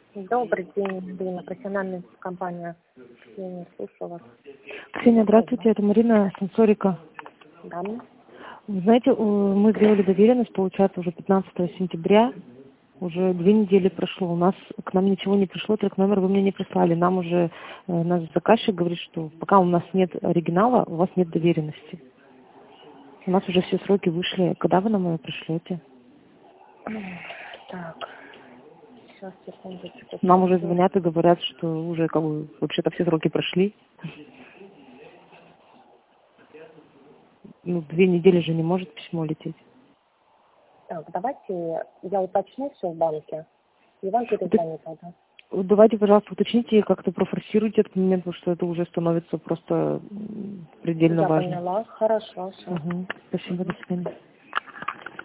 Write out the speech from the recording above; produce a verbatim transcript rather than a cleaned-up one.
Добрый день, Марина, профессиональная компания. Ксения, слушаю вас. Ксения, здравствуйте, это Марина Сенсорика. Да. Вы знаете, мы сделали доверенность, получается, уже пятнадцатого сентября, уже две недели прошло. У нас к нам ничего не пришло, только номер вы мне не прислали. Нам уже э, наш заказчик говорит, что пока у нас нет оригинала, у вас нет доверенности. У нас уже все сроки вышли. Когда вы нам ее пришлете? Так, сейчас, секундочку. Нам уже звонят и говорят, что уже как бы вообще-то все сроки прошли. Ну, две недели же не может письмо лететь. Так, давайте я уточню все в банке, и вам перезвоню тогда. Давайте, пожалуйста, уточните и как-то профорсируйте этот момент, потому что это уже становится просто м, предельно Я важно. поняла, хорошо. Все. Угу. Спасибо, до свидания.